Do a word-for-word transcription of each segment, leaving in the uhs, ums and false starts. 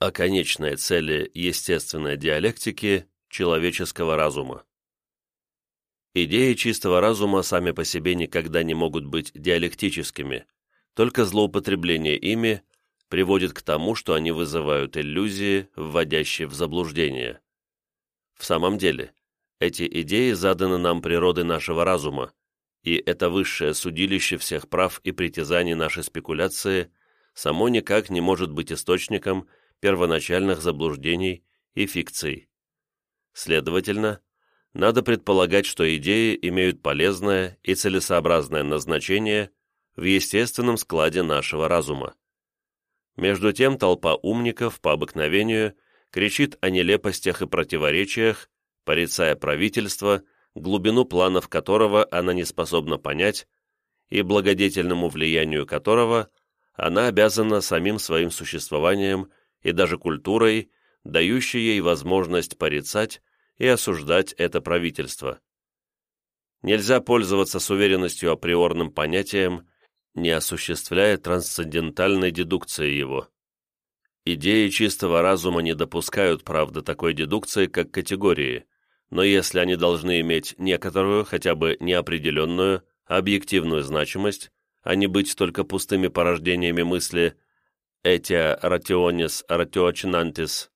о конечной цели естественной диалектики человеческого разума. Идеи чистого разума сами по себе никогда не могут быть диалектическими, только злоупотребление ими приводит к тому, что они вызывают иллюзии, вводящие в заблуждение. В самом деле, эти идеи заданы нам природой нашего разума, и это высшее судилище всех прав и притязаний нашей спекуляции само никак не может быть источником первоначальных заблуждений и фикций. Следовательно, надо предполагать, что идеи имеют полезное и целесообразное назначение в естественном складе нашего разума. Между тем толпа умников по обыкновению кричит о нелепостях и противоречиях, порицая правительство, глубину планов которого она не способна понять и благодетельному влиянию которого она обязана самим своим существованием и даже культурой, дающей ей возможность порицать и осуждать это правительство. Нельзя пользоваться с уверенностью априорным понятием, не осуществляя трансцендентальной дедукции его. Идеи чистого разума не допускают, правда, такой дедукции, как категории, но если они должны иметь некоторую, хотя бы неопределенную, объективную значимость, а не быть только пустыми порождениями мысли «etia rationis ratiocinantis»,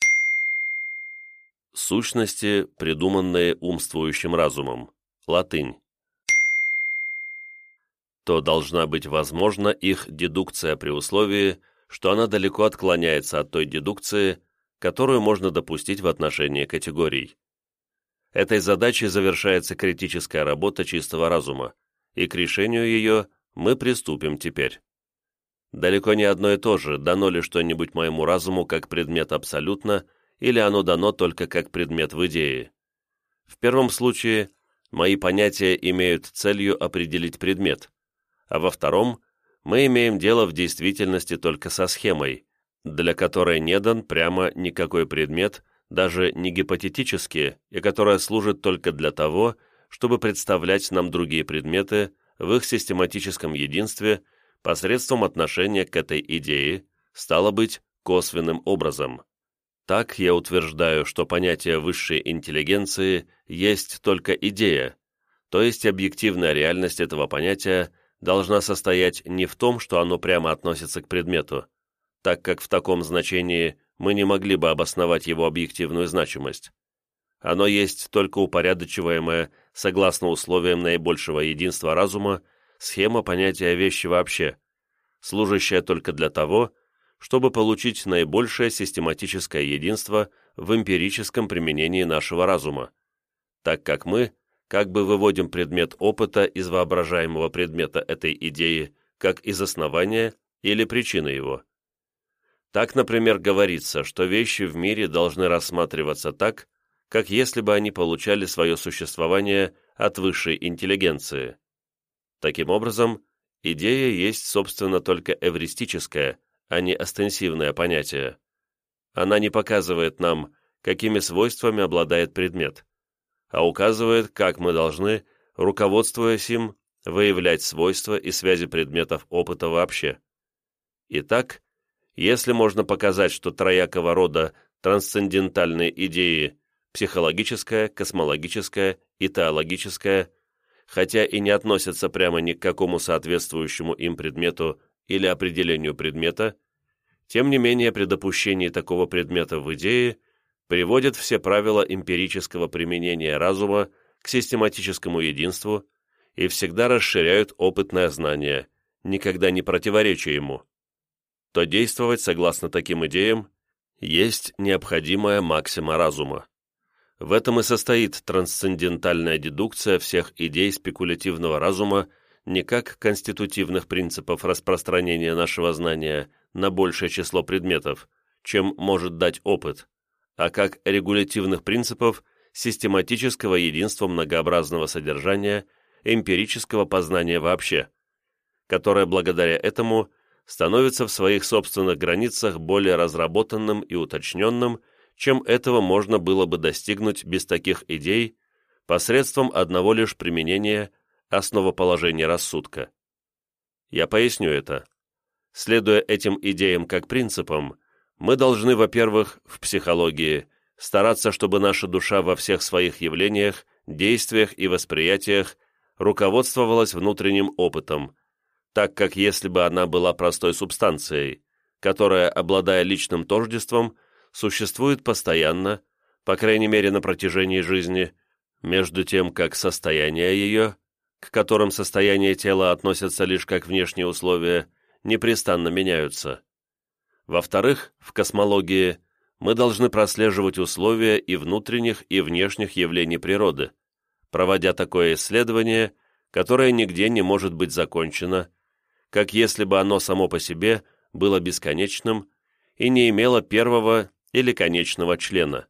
сущности, придуманные умствующим разумом, латынь, то должна быть возможна их дедукция при условии, что она далеко отклоняется от той дедукции, которую можно допустить в отношении категорий. Этой задачей завершается критическая работа чистого разума, и к решению ее мы приступим теперь. Далеко не одно и то же, дано ли что-нибудь моему разуму как предмет абсолютно, или оно дано только как предмет в идее. В первом случае мои понятия имеют целью определить предмет, а во втором мы имеем дело в действительности только со схемой, для которой не дан прямо никакой предмет, даже не гипотетически, и которая служит только для того, чтобы представлять нам другие предметы в их систематическом единстве посредством отношения к этой идее, стало быть, косвенным образом. Так я утверждаю, что понятие высшей интеллигенции есть только идея, то есть объективная реальность этого понятия должна состоять не в том, что оно прямо относится к предмету, так как в таком значении мы не могли бы обосновать его объективную значимость. Оно есть только упорядочиваемая, согласно условиям наибольшего единства разума, схема понятия вещи вообще, служащая только для того, чтобы получить наибольшее систематическое единство в эмпирическом применении нашего разума, так как мы как бы выводим предмет опыта из воображаемого предмета этой идеи как из основания или причины его. Так, например, говорится, что вещи в мире должны рассматриваться так, как если бы они получали свое существование от высшей интеллигенции. Таким образом, идея есть, собственно, только эвристическое, а не остенсивное понятие. Она не показывает нам, какими свойствами обладает предмет, а указывает, как мы должны, руководствуясь им, выявлять свойства и связи предметов опыта вообще. Итак, если можно показать, что троякого рода трансцендентальные идеи психологическая, космологическая и теологическая, хотя и не относятся прямо ни к какому соответствующему им предмету или определению предмета, тем не менее при допущении такого предмета в идее приводят все правила эмпирического применения разума к систематическому единству и всегда расширяют опытное знание, никогда не противореча ему, то действовать согласно таким идеям есть необходимая максима разума. В этом и состоит трансцендентальная дедукция всех идей спекулятивного разума не как конститутивных принципов распространения нашего знания на большее число предметов, чем может дать опыт, а как регулятивных принципов систематического единства многообразного содержания эмпирического познания вообще, которое благодаря этому становится в своих собственных границах более разработанным и уточненным, чем этого можно было бы достигнуть без таких идей посредством одного лишь применения основоположения рассудка. Я поясню это. Следуя этим идеям как принципам, Мы должны, во-первых, в психологии стараться, чтобы наша душа во всех своих явлениях, действиях и восприятиях руководствовалась внутренним опытом, так как если бы она была простой субстанцией, которая, обладая личным тождеством, существует постоянно, по крайней мере на протяжении жизни, между тем как состояние ее, к которым состояние тела относятся лишь как внешние условия, непрестанно меняются. Во-вторых, в космологии мы должны прослеживать условия и внутренних, и внешних явлений природы, проводя такое исследование, которое нигде не может быть закончено, как если бы оно само по себе было бесконечным и не имело первого или конечного члена.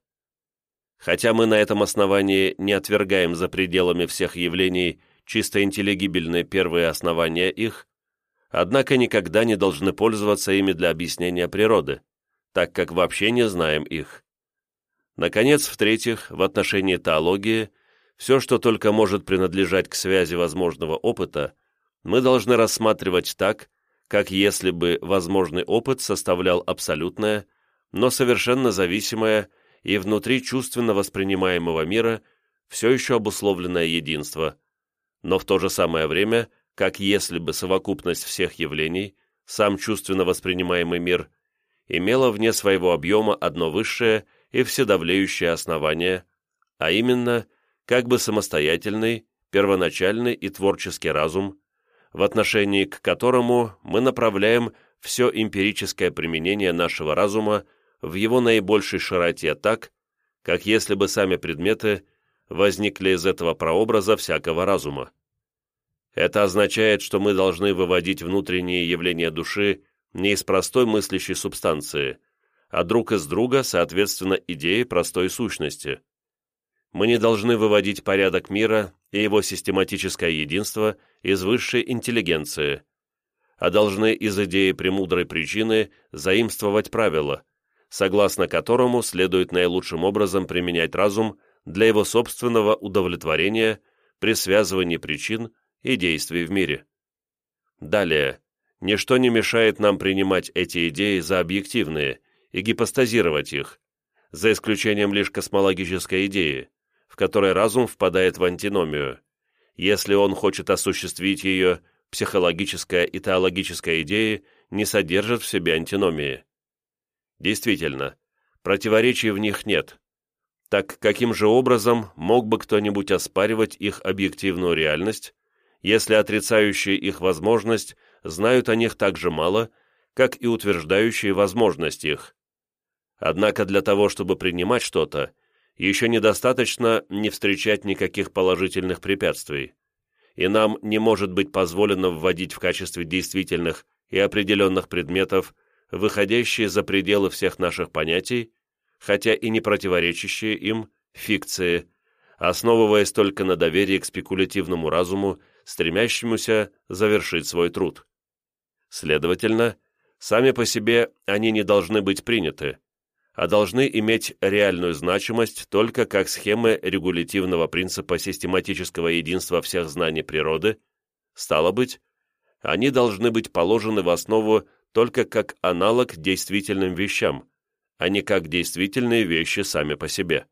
Хотя мы на этом основании не отвергаем за пределами всех явлений чисто интеллигибельные первые основания их, однако никогда не должны пользоваться ими для объяснения природы, так как вообще не знаем их. Наконец, в-третьих, в отношении теологии, все, что только может принадлежать к связи возможного опыта, мы должны рассматривать так, как если бы возможный опыт составлял абсолютное, но совершенно зависимое и внутри чувственно воспринимаемого мира все еще обусловленное единство, но в то же самое время, как если бы совокупность всех явлений, сам чувственно воспринимаемый мир, имела вне своего объема одно высшее и вседавлеющее основание, а именно, как бы самостоятельный, первоначальный и творческий разум, в отношении к которому мы направляем все эмпирическое применение нашего разума в его наибольшей широте так, как если бы сами предметы возникли из этого прообраза всякого разума. Это означает, что мы должны выводить внутренние явления души не из простой мыслящей субстанции, а друг из друга, соответственно, идеи простой сущности. Мы не должны выводить порядок мира и его систематическое единство из высшей интеллигенции, а должны из идеи премудрой причины заимствовать правила, согласно которому следует наилучшим образом применять разум для его собственного удовлетворения при связывании причин и действий в мире. Далее, ничто не мешает нам принимать эти идеи за объективные и гипостазировать их, за исключением лишь космологической идеи, в которой разум впадает в антиномию. Если он хочет осуществить ее, психологическая и теологическая идеи не содержат в себе антиномии. Действительно, противоречий в них нет. Так каким же образом мог бы кто-нибудь оспаривать их объективную реальность, если отрицающие их возможность знают о них так же мало, как и утверждающие возможность их? Однако для того, чтобы принимать что-то, еще недостаточно не встречать никаких положительных препятствий, и нам не может быть позволено вводить в качестве действительных и определенных предметов, выходящие за пределы всех наших понятий, хотя и не противоречащие им, фикции, основываясь только на доверии к спекулятивному разуму, стремящемуся завершить свой труд. Следовательно, сами по себе они не должны быть приняты, а должны иметь реальную значимость только как схемы регулятивного принципа систематического единства всех знаний природы, стало быть, они должны быть положены в основу только как аналог действительным вещам, а не как действительные вещи сами по себе.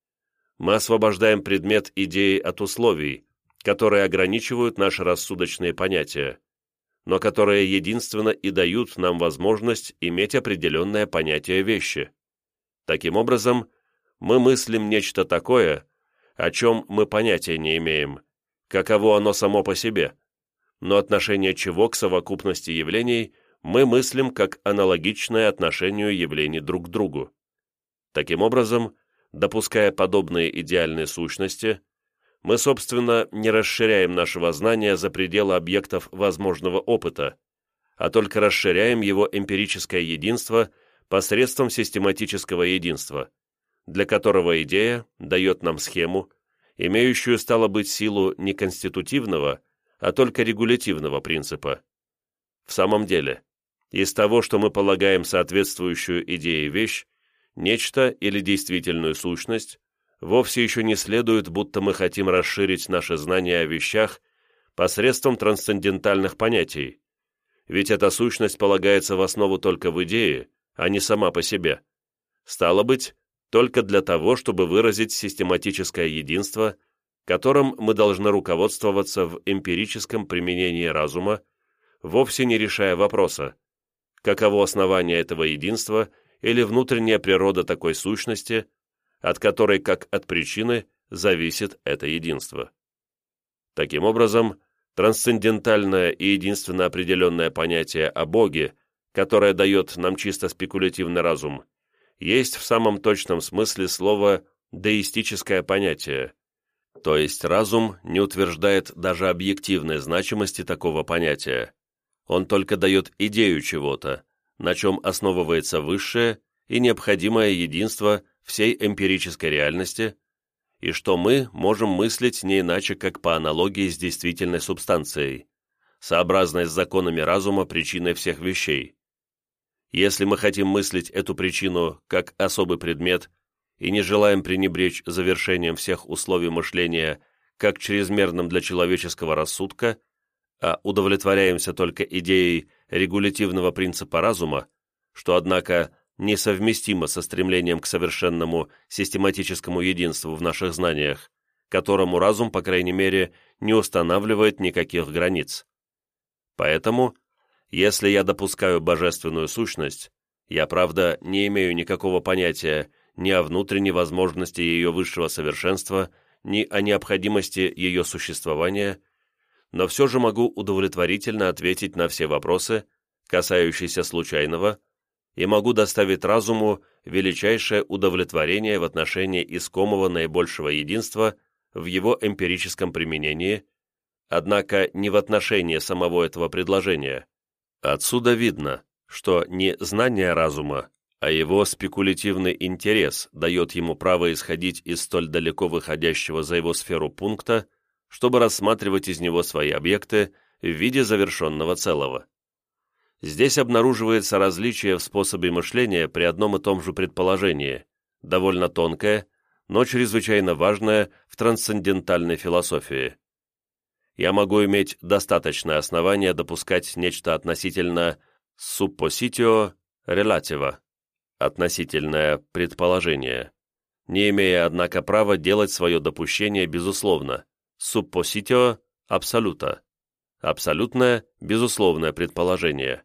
Мы освобождаем предмет идеи от условий, которые ограничивают наши рассудочные понятия, но которые единственно и дают нам возможность иметь определенное понятие вещи. Таким образом, мы мыслим нечто такое, о чем мы понятия не имеем, каково оно само по себе, но отношение чего к совокупности явлений мы мыслим как аналогичное отношению явлений друг к другу. Таким образом, допуская подобные идеальные сущности, мы, собственно, не расширяем нашего знания за пределы объектов возможного опыта, а только расширяем его эмпирическое единство посредством систематического единства, для которого идея дает нам схему, имеющую, стало быть, силу не конститутивного, а только регулятивного принципа. В самом деле, из того, что мы полагаем соответствующую идее вещь, нечто или действительную сущность, вовсе еще не следует, будто мы хотим расширить наше знание о вещах посредством трансцендентальных понятий, ведь эта сущность полагается в основу только в идее, а не сама по себе. Стало быть, только для того, чтобы выразить систематическое единство, которым мы должны руководствоваться в эмпирическом применении разума, вовсе не решая вопроса, каково основание этого единства или внутренняя природа такой сущности, от которой, как от причины, зависит это единство. Таким образом, трансцендентальное и единственно определенное понятие о Боге, которое дает нам чисто спекулятивный разум, есть в самом точном смысле слова деистическое понятие, то есть разум не утверждает даже объективной значимости такого понятия. Он только дает идею чего-то, на чем основывается высшее и необходимое единство всей эмпирической реальности, и что мы можем мыслить не иначе, как по аналогии с действительной субстанцией, сообразной с законами разума причиной всех вещей. Если мы хотим мыслить эту причину как особый предмет и не желаем пренебречь завершением всех условий мышления как чрезмерным для человеческого рассудка, а удовлетворяемся только идеей регулятивного принципа разума, что, однако, несовместимо со стремлением к совершенному систематическому единству в наших знаниях, которому разум, по крайней мере, не устанавливает никаких границ. Поэтому, если я допускаю божественную сущность, я, правда, не имею никакого понятия ни о внутренней возможности ее высшего совершенства, ни о необходимости ее существования, но все же могу удовлетворительно ответить на все вопросы, касающиеся случайного, и могу доставить разуму величайшее удовлетворение в отношении искомого наибольшего единства в его эмпирическом применении, однако не в отношении самого этого предложения. Отсюда видно, что не знание разума, а его спекулятивный интерес дает ему право исходить из столь далеко выходящего за его сферу пункта, чтобы рассматривать из него свои объекты в виде завершенного целого. Здесь обнаруживается различие в способе мышления при одном и том же предположении, довольно тонкое, но чрезвычайно важное в трансцендентальной философии. Я могу иметь достаточное основание допускать нечто относительно suppositio relativa, относительное предположение, не имея, однако, права делать свое допущение безусловно, suppositio absoluta, абсолютное, безусловное предположение.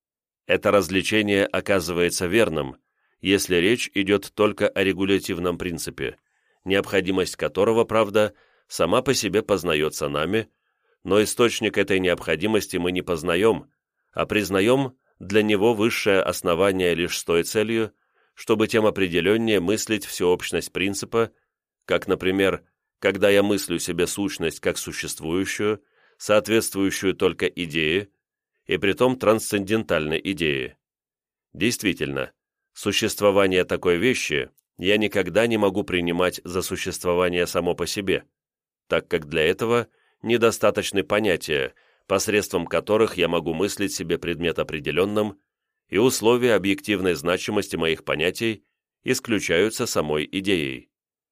Это развлечение оказывается верным, если речь идет только о регулятивном принципе, необходимость которого, правда, сама по себе познается нами, но источник этой необходимости мы не познаем, а признаем для него высшее основание лишь с той целью, чтобы тем определеннее мыслить всеобщность принципа, как, например, когда я мыслю себе сущность как существующую, соответствующую только идее, и притом трансцендентальной идее. Действительно, существование такой вещи я никогда не могу принимать за существование само по себе, так как для этого недостаточны понятия, посредством которых я могу мыслить себе предмет определенным, и условия объективной значимости моих понятий исключаются самой идеей.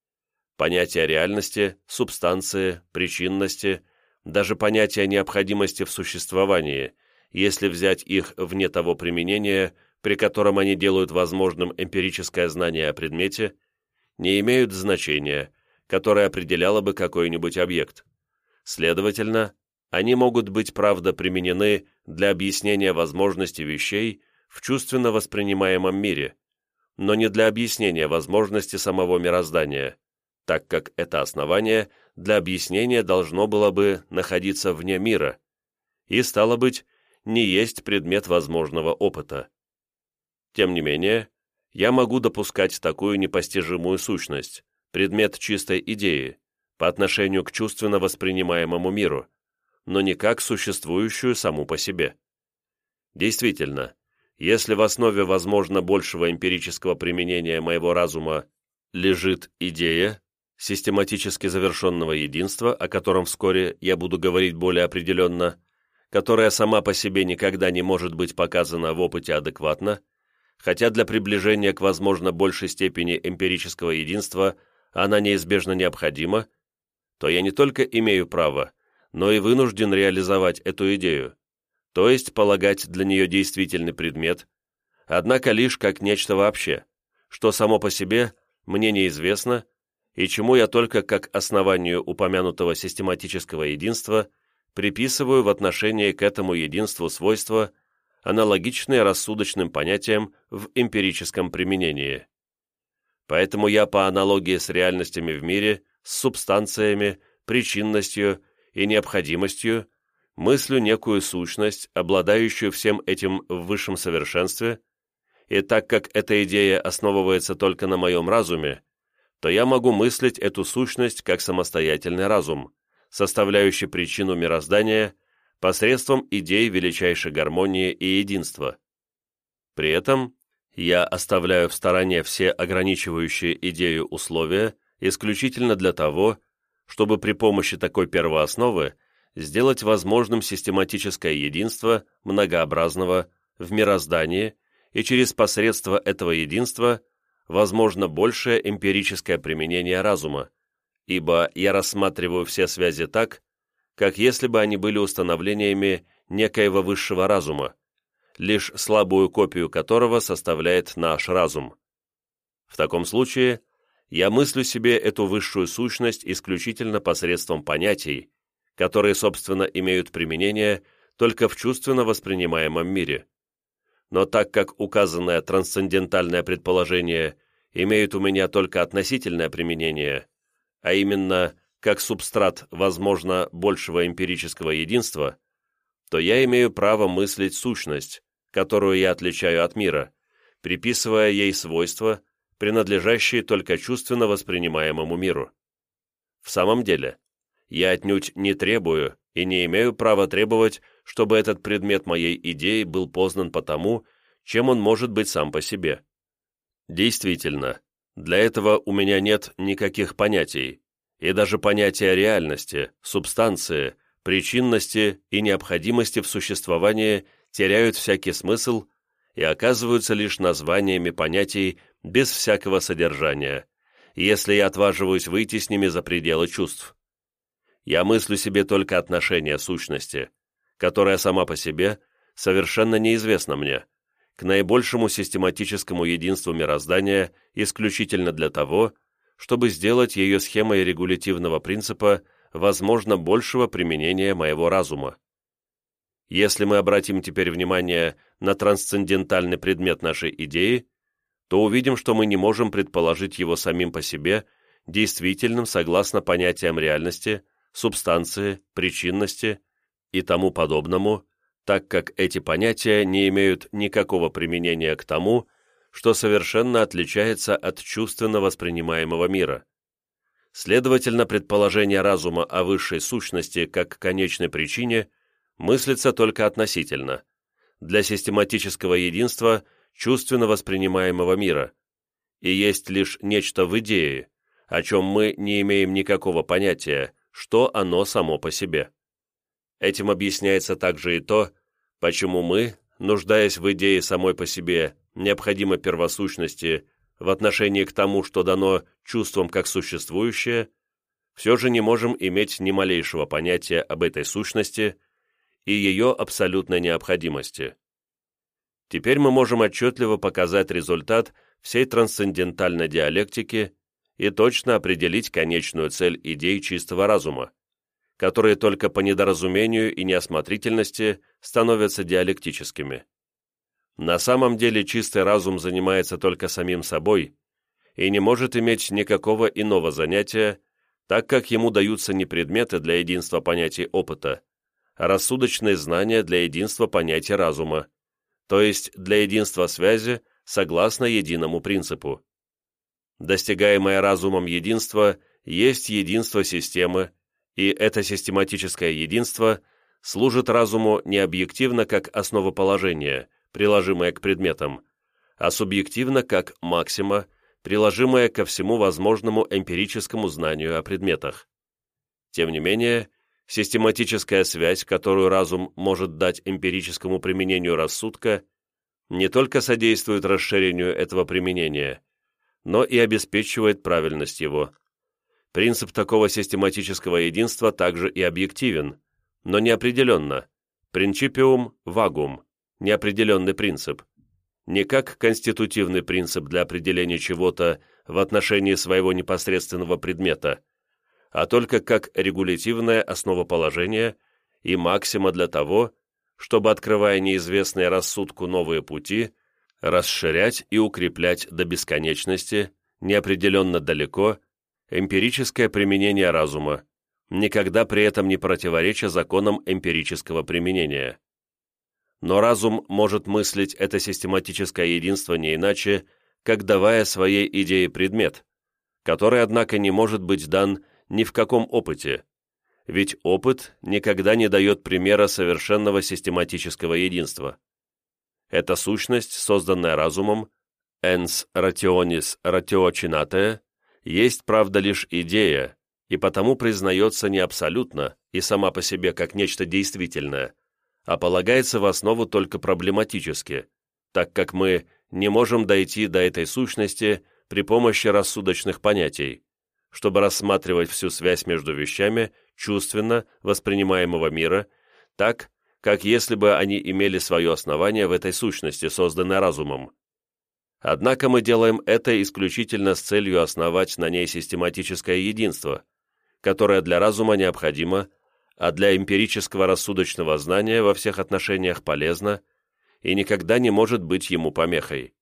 Понятия реальности, субстанции, причинности, даже понятия необходимости в существовании, если взять их вне того применения, при котором они делают возможным эмпирическое знание о предмете, не имеют значения, которое определяло бы какой-нибудь объект. Следовательно, они могут быть, правда, применены для объяснения возможности вещей в чувственно воспринимаемом мире, но не для объяснения возможности самого мироздания, так как это основание для объяснения должно было бы находиться вне мира и, стало быть, не есть предмет возможного опыта. Тем не менее, я могу допускать такую непостижимую сущность, предмет чистой идеи, по отношению к чувственно воспринимаемому миру, но не как существующую саму по себе. Действительно, если в основе возможно большего эмпирического применения моего разума лежит идея систематически завершенного единства, о котором вскоре я буду говорить более определенно, которая сама по себе никогда не может быть показана в опыте адекватно, хотя для приближения к возможно большей степени эмпирического единства она неизбежно необходима, то я не только имею право, но и вынужден реализовать эту идею, то есть полагать для нее действительный предмет, однако лишь как нечто вообще, что само по себе мне неизвестно и чему я только как основанию упомянутого систематического единства приписываю в отношении к этому единству свойства, аналогичные рассудочным понятиям в эмпирическом применении. Поэтому я по аналогии с реальностями в мире, с субстанциями, причинностью и необходимостью мыслю некую сущность, обладающую всем этим в высшем совершенстве, и так как эта идея основывается только на моем разуме, то я могу мыслить эту сущность как самостоятельный разум, составляющий причину мироздания посредством идей величайшей гармонии и единства. При этом я оставляю в стороне все ограничивающие идею условия исключительно для того, чтобы при помощи такой первоосновы сделать возможным систематическое единство многообразного в мироздании и через посредство этого единства возможно большее эмпирическое применение разума, ибо я рассматриваю все связи так, как если бы они были установлениями некоего высшего разума, лишь слабую копию которого составляет наш разум. В таком случае я мыслю себе эту высшую сущность исключительно посредством понятий, которые, собственно, имеют применение только в чувственно воспринимаемом мире. Но так как указанное трансцендентальное предположение имеет у меня только относительное применение, а именно как субстрат, возможно, большего эмпирического единства, то я имею право мыслить сущность, которую я отличаю от мира, приписывая ей свойства, принадлежащие только чувственно воспринимаемому миру. В самом деле, я отнюдь не требую и не имею права требовать, чтобы этот предмет моей идеи был познан по тому, чем он может быть сам по себе. Действительно, для этого у меня нет никаких понятий, и даже понятия реальности, субстанции, причинности и необходимости в существовании теряют всякий смысл и оказываются лишь названиями понятий без всякого содержания, если я отваживаюсь выйти с ними за пределы чувств. Я мыслю себе только отношение сущности, которая сама по себе совершенно неизвестна мне, к наибольшему систематическому единству мироздания исключительно для того, чтобы сделать ее схемой регулятивного принципа возможно большего применения моего разума. Если мы обратим теперь внимание на трансцендентальный предмет нашей идеи, то увидим, что мы не можем предположить его самим по себе действительным согласно понятиям реальности, субстанции, причинности и тому подобному, так как эти понятия не имеют никакого применения к тому, что совершенно отличается от чувственно воспринимаемого мира. Следовательно, предположение разума о высшей сущности как конечной причине мыслится только относительно, для систематического единства чувственно воспринимаемого мира, и есть лишь нечто в идее, о чем мы не имеем никакого понятия, что оно само по себе. Этим объясняется также и то, почему мы, нуждаясь в идее самой по себе необходимой первосущности в отношении к тому, что дано чувствам как существующее, все же не можем иметь ни малейшего понятия об этой сущности и ее абсолютной необходимости. Теперь мы можем отчетливо показать результат всей трансцендентальной диалектики и точно определить конечную цель идей чистого разума, которые только по недоразумению и неосмотрительности становятся диалектическими. На самом деле чистый разум занимается только самим собой и не может иметь никакого иного занятия, так как ему даются не предметы для единства понятий опыта, а рассудочные знания для единства понятий разума, то есть для единства связи согласно единому принципу. Достигаемое разумом единство есть единство системы, и это систематическое единство служит разуму не объективно как основоположение, приложимое к предметам, а субъективно как максима, приложимая ко всему возможному эмпирическому знанию о предметах. Тем не менее, систематическая связь, которую разум может дать эмпирическому применению рассудка, не только содействует расширению этого применения, но и обеспечивает правильность его. Принцип такого систематического единства также и объективен, но неопределенно, principium vagum, неопределенный принцип, не как конститутивный принцип для определения чего-то в отношении своего непосредственного предмета, а только как регулятивное основоположение и максима для того, чтобы, открывая неизвестные рассудку новые пути, расширять и укреплять до бесконечности, неопределенно далеко, эмпирическое применение разума, никогда при этом не противореча законам эмпирического применения. Но разум может мыслить это систематическое единство не иначе, как давая своей идее предмет, который, однако, не может быть дан ни в каком опыте, ведь опыт никогда не дает примера совершенного систематического единства. Эта сущность, созданная разумом, ens rationis ratiocinatae, есть, правда, лишь идея, и потому признается не абсолютно и сама по себе как нечто действительное, а полагается в основу только проблематически, так как мы не можем дойти до этой сущности при помощи рассудочных понятий, чтобы рассматривать всю связь между вещами чувственно воспринимаемого мира, так, как если бы они имели свое основание в этой сущности, созданной разумом. Однако мы делаем это исключительно с целью основать на ней систематическое единство, которое для разума необходимо, а для эмпирического рассудочного знания во всех отношениях полезно и никогда не может быть ему помехой.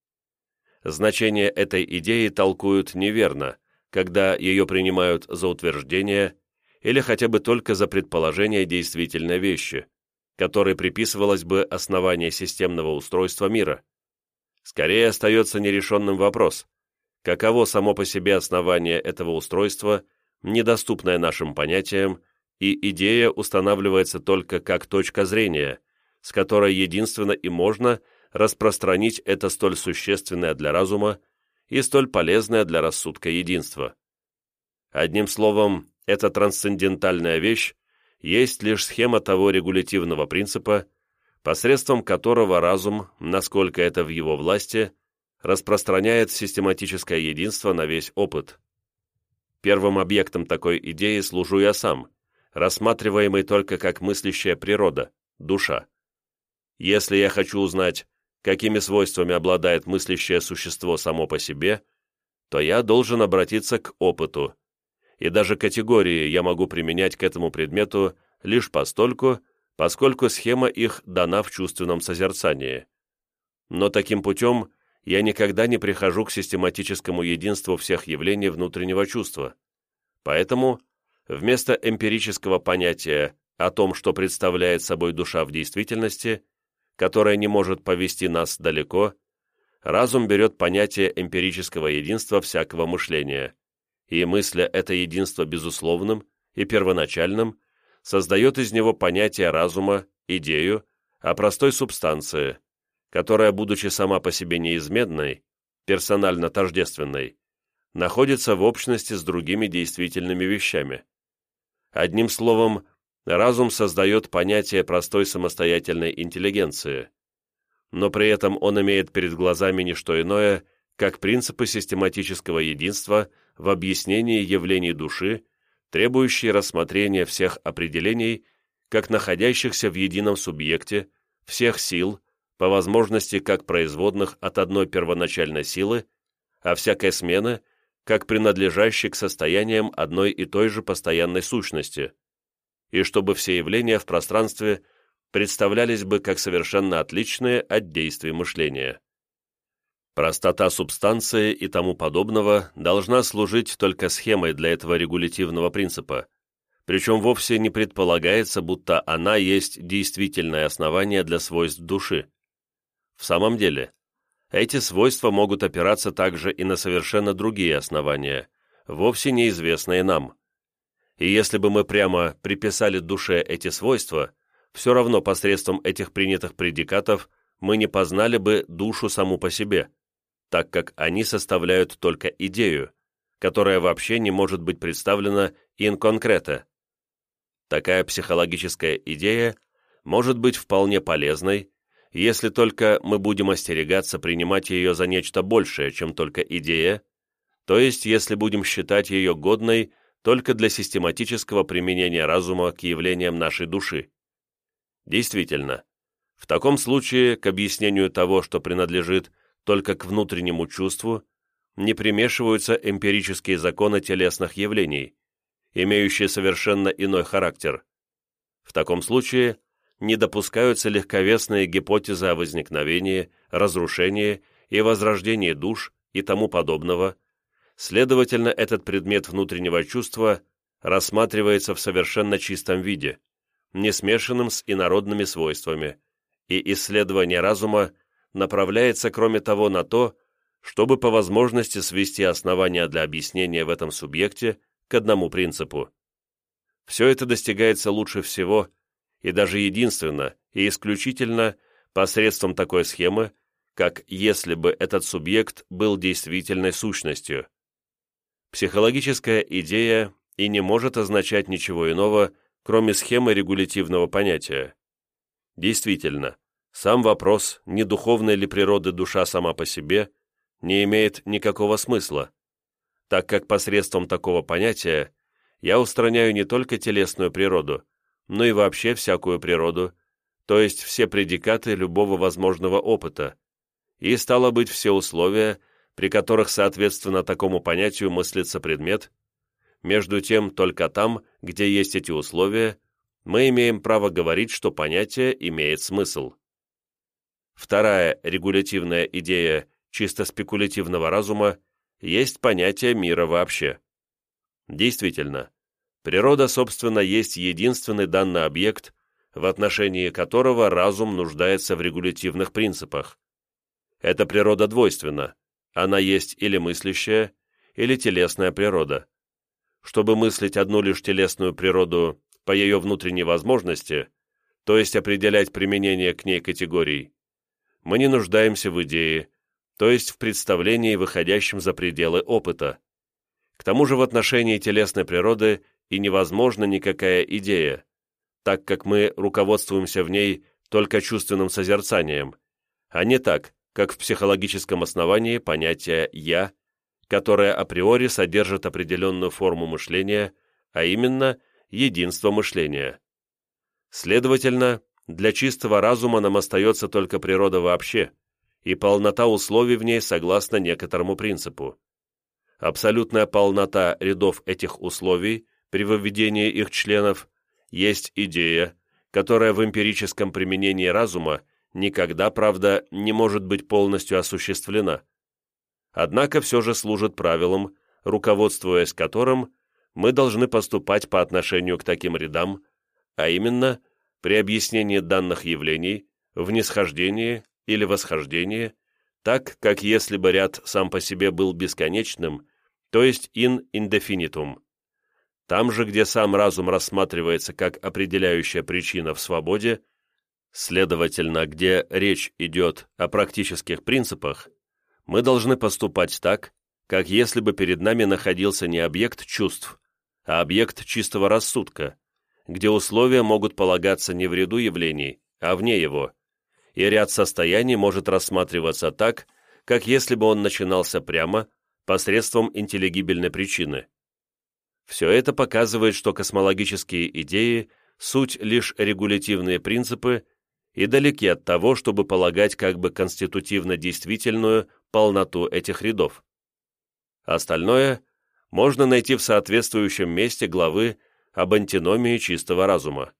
Значение этой идеи толкуют неверно, когда ее принимают за утверждение или хотя бы только за предположение действительной вещи, которой приписывалось бы основание системного устройства мира. Скорее остается нерешенным вопрос, каково само по себе основание этого устройства, недоступное нашим понятиям, и идея устанавливается только как точка зрения, с которой единственно и можно распространить это столь существенное для разума и столь полезное для рассудка единство. Одним словом, эта трансцендентальная вещь есть лишь схема того регулятивного принципа, посредством которого разум, насколько это в его власти, распространяет систематическое единство на весь опыт. Первым объектом такой идеи служу я сам, рассматриваемый только как мыслящая природа, душа. Если я хочу узнать, какими свойствами обладает мыслящее существо само по себе, то я должен обратиться к опыту, и даже категории я могу применять к этому предмету лишь постольку, поскольку схема их дана в чувственном созерцании. Но таким путем я никогда не прихожу к систематическому единству всех явлений внутреннего чувства. Поэтому вместо эмпирического понятия о том, что представляет собой душа в действительности, которое не может повести нас далеко, разум берет понятие эмпирического единства всякого мышления, и, мысля это единство безусловным и первоначальным, создает из него понятие разума, идею о простой субстанции, которая, будучи сама по себе неизменной, персонально тождественной, находится в общности с другими действительными вещами. Одним словом, разум создает понятие простой самостоятельной интеллигенции, но при этом он имеет перед глазами не что иное, как принципы систематического единства в объяснении явлений души, требующие рассмотрения всех определений, как находящихся в едином субъекте, всех сил, по возможности как производных от одной первоначальной силы, а всякой смены, как принадлежащей к состояниям одной и той же постоянной сущности, и чтобы все явления в пространстве представлялись бы как совершенно отличные от действий мышления. Простота субстанции и тому подобного должна служить только схемой для этого регулятивного принципа, причем вовсе не предполагается, будто она есть действительное основание для свойств души. В самом деле, эти свойства могут опираться также и на совершенно другие основания, вовсе неизвестные нам. И если бы мы прямо приписали душе эти свойства, все равно посредством этих принятых предикатов мы не познали бы душу саму по себе, так как они составляют только идею, которая вообще не может быть представлена in concreto. Такая психологическая идея может быть вполне полезной, если только мы будем остерегаться принимать ее за нечто большее, чем только идея, то есть если будем считать ее годной только для систематического применения разума к явлениям нашей души. Действительно, В таком случае к объяснению того, что принадлежит только к внутреннему чувству, не примешиваются эмпирические законы телесных явлений, имеющие совершенно иной характер. В таком случае не допускаются легковесные гипотезы о возникновении, разрушении и возрождении душ и тому подобного. Следовательно, этот предмет внутреннего чувства рассматривается в совершенно чистом виде, не смешанным с инородными свойствами, и исследование разума направляется, кроме того, на то, чтобы по возможности свести основания для объяснения в этом субъекте к одному принципу. Все это достигается лучше всего и даже единственно и исключительно посредством такой схемы, как если бы этот субъект был действительной сущностью. Психологическая идея и не может означать ничего иного, кроме схемы регулятивного понятия. Действительно, сам вопрос, не духовной ли природы душа сама по себе, не имеет никакого смысла, так как посредством такого понятия я устраняю не только телесную природу, но и вообще всякую природу, то есть все предикаты любого возможного опыта, и, стало быть, все условия, при которых, соответственно, такому понятию мыслится предмет. Между тем, только там, где есть эти условия, мы имеем право говорить, что понятие имеет смысл. Вторая регулятивная идея чисто спекулятивного разума есть понятие мира вообще. Действительно, природа, собственно, есть единственный данный объект, в отношении которого разум нуждается в регулятивных принципах. Эта природа двойственна, она есть или мыслящая, или телесная природа. Чтобы мыслить одну лишь телесную природу по ее внутренней возможности, то есть определять применение к ней категорий, мы не нуждаемся в идее, то есть в представлении, выходящем за пределы опыта. К тому же в отношении телесной природы и невозможна никакая идея, так как мы руководствуемся в ней только чувственным созерцанием, а не так, как в психологическом основании понятие «я», которое априори содержит определенную форму мышления, а именно единство мышления. Следовательно, для чистого разума нам остается только природа вообще, и полнота условий в ней согласно некоторому принципу. Абсолютная полнота рядов этих условий при выведении их членов есть идея, которая в эмпирическом применении разума никогда, правда, не может быть полностью осуществлена. Однако все же служит правилом, руководствуясь которым мы должны поступать по отношению к таким рядам, а именно при объяснении данных явлений, в нисхождении или восхождении, так, как если бы ряд сам по себе был бесконечным, то есть in indefinitum. Там же, где сам разум рассматривается как определяющая причина в свободе, следовательно, где речь идет о практических принципах, мы должны поступать так, как если бы перед нами находился не объект чувств, а объект чистого рассудка, где условия могут полагаться не в ряду явлений, а вне его, и ряд состояний может рассматриваться так, как если бы он начинался прямо, посредством интеллигибельной причины. Все это показывает, что космологические идеи – суть лишь регулятивные принципы и далеки от того, чтобы полагать как бы конститутивно действительную полноту этих рядов. Остальное можно найти в соответствующем месте главы об антиномии чистого разума.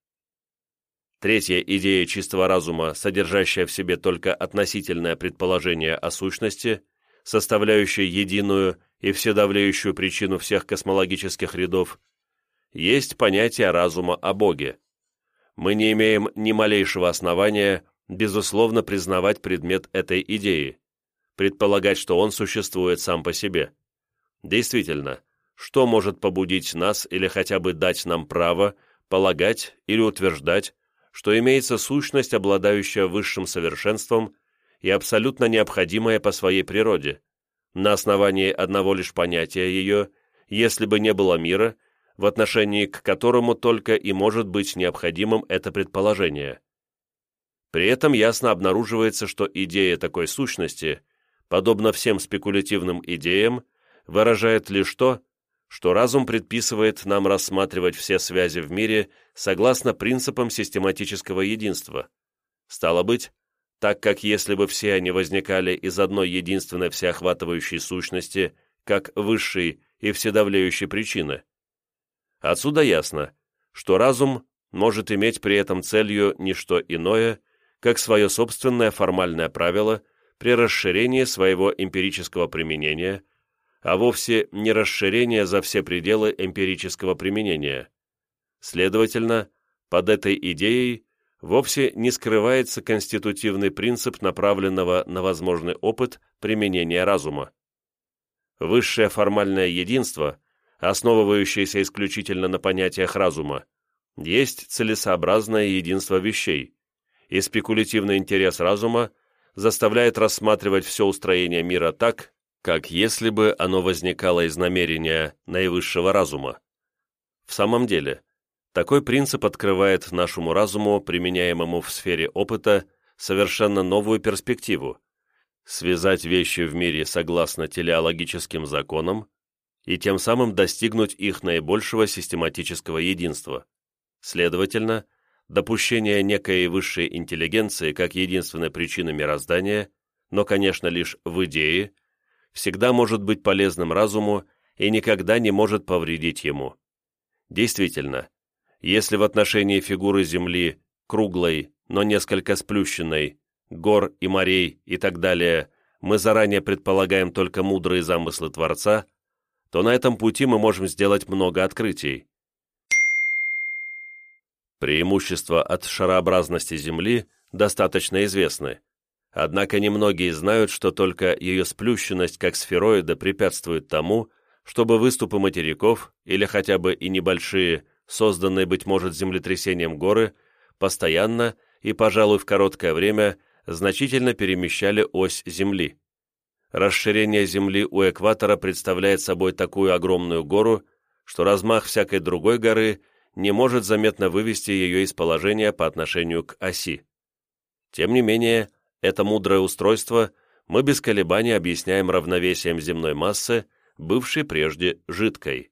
Третья идея чистого разума, содержащая в себе только относительное предположение о сущности, составляющая единую и вседавляющую причину всех космологических рядов, есть понятие разума о Боге. Мы не имеем ни малейшего основания, безусловно, признавать предмет этой идеи, предполагать, что он существует сам по себе. Действительно, что может побудить нас или хотя бы дать нам право полагать или утверждать, что имеется сущность, обладающая высшим совершенством и абсолютно необходимая по своей природе, на основании одного лишь понятия ее, если бы не было мира, в отношении к которому только и может быть необходимым это предположение. При этом ясно обнаруживается, что идея такой сущности, подобно всем спекулятивным идеям, выражает лишь то, что разум предписывает нам рассматривать все связи в мире согласно принципам систематического единства, Стало быть, так как если бы все они возникали из одной единственной всеохватывающей сущности, как высшей и вседавляющей причины. Отсюда ясно, что разум может иметь при этом целью не что иное, как свое собственное формальное правило при расширении своего эмпирического применения, а вовсе не расширение за все пределы эмпирического применения. Следовательно, под этой идеей вовсе не скрывается конститутивный принцип направленного на возможный опыт применения разума. Высшее формальное единство, основывающееся исключительно на понятиях разума, есть целесообразное единство вещей, и спекулятивный интерес разума заставляет рассматривать все устроение мира так, как если бы оно возникало из намерения наивысшего разума. В самом деле, такой принцип открывает нашему разуму, применяемому в сфере опыта, совершенно новую перспективу – связать вещи в мире согласно телеологическим законам и тем самым достигнуть их наибольшего систематического единства. Следовательно, допущение некой высшей интеллигенции как единственной причины мироздания, но, конечно, лишь в идее, всегда может быть полезным разуму и никогда не может повредить ему. Действительно, если в отношении фигуры Земли, круглой, но несколько сплющенной, гор и морей и так далее, мы заранее предполагаем только мудрые замыслы Творца, то на этом пути мы можем сделать много открытий. Преимущества от шарообразности Земли достаточно известны, однако немногие знают, что только ее сплющенность как сфероида препятствует тому, чтобы выступы материков, или хотя бы и небольшие, созданные, быть может, землетрясением горы, постоянно и, пожалуй, в короткое время значительно перемещали ось Земли. Расширение Земли у экватора представляет собой такую огромную гору, что размах всякой другой горы не может заметно вывести ее из положения по отношению к оси. Тем не менее, это мудрое устройство мы без колебаний объясняем равновесием земной массы, бывшей прежде жидкой.